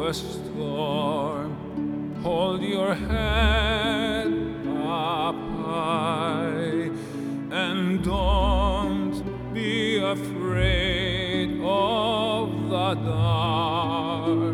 a storm, hold your head up high, and don't be afraid of the dark.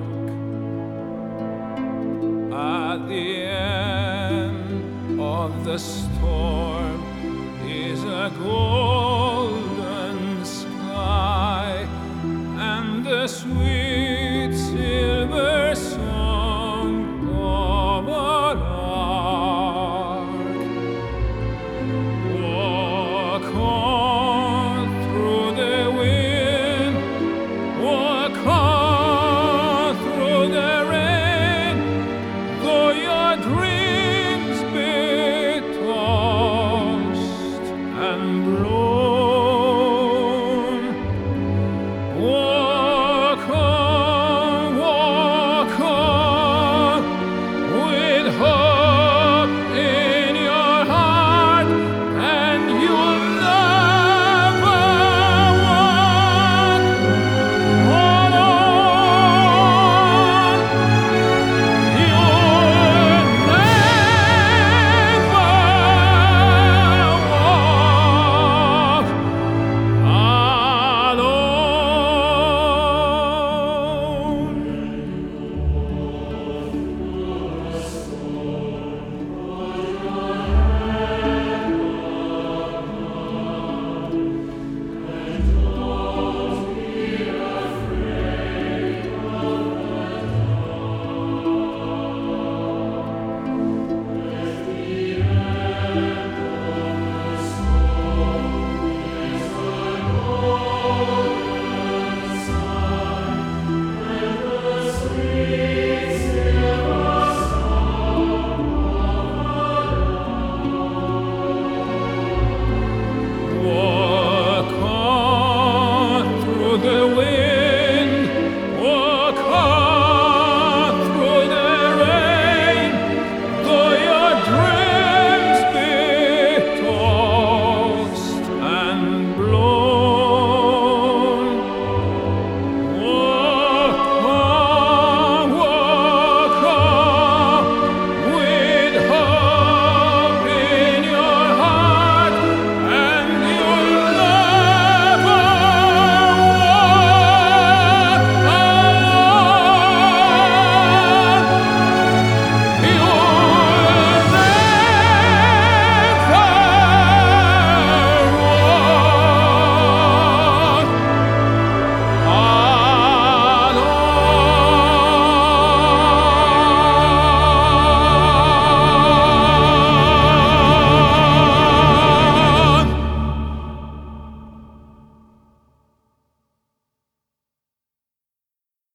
At the end of the storm is a golden sky and a sweet silver song of a lark. Walk on through the wind, walk on through the rain, though your dreams be tossed and blown.